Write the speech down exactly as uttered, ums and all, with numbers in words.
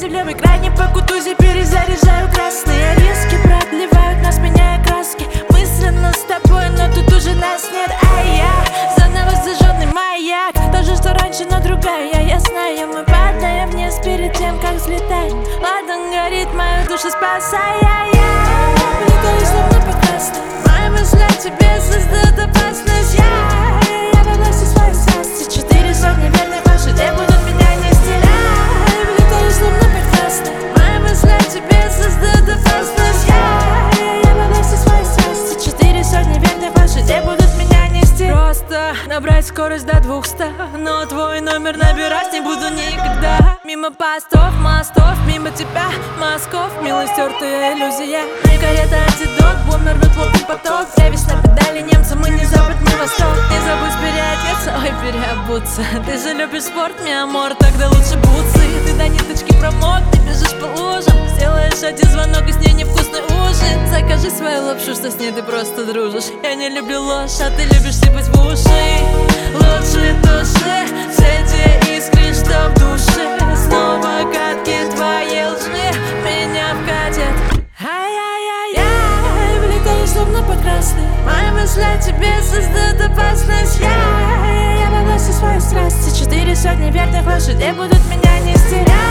земле в экране по кутузе перезаряжаю красные риски, продлевают нас, меняя краски. Мысленно с тобой, но тут уже нас нет. А я заново зажженный маяк, та же, что раньше, но другая. Я знаю, мы падаем вниз перед тем, как взлетать. Ладно, горит мою душу, спасая. Я летаю словно по красной. Мои мысли о тебе создают опасность. Я, я во власти своей страсти. Четыре сотни верных лошадей будут меня нести. Я летаю словно по красной. Мои мысли о тебе создают опасность. Я, я во власти своей страсти. Четыре сотни верных лошадей будут меня нести. Просто набрать скорость до двухсот, но твой номер набирать не буду никогда. Мимо постов, мостов, мимо тебя, мазков, мило стертая иллюзия. Не карета, антидот, бумер, рвет лопнет поток. Дэвис на педали, немцы, мы не запад, не восток. Не забудь переодеться, ой, переобуться. Ты же любишь спорт, миамор, тогда лучше бутсы. Ты до ниточки промок, ты бежишь по лужам. Сделаешь один звонок и с ней невкусный ужин. Закажи свою лапшу, что с ней ты просто дружишь. Я не люблю ложь, а ты любишь сыпать в уши. Лучше души, все те искры, что в душе. Снова катки твоей лжи меня вкатят. Ай-яй-яй-яй, влетаю словно по красной. Мои мысли о тебе создают опасность. Я, я во власти своей страсти. Четыре сотни верных лошадей будут меня не стерять.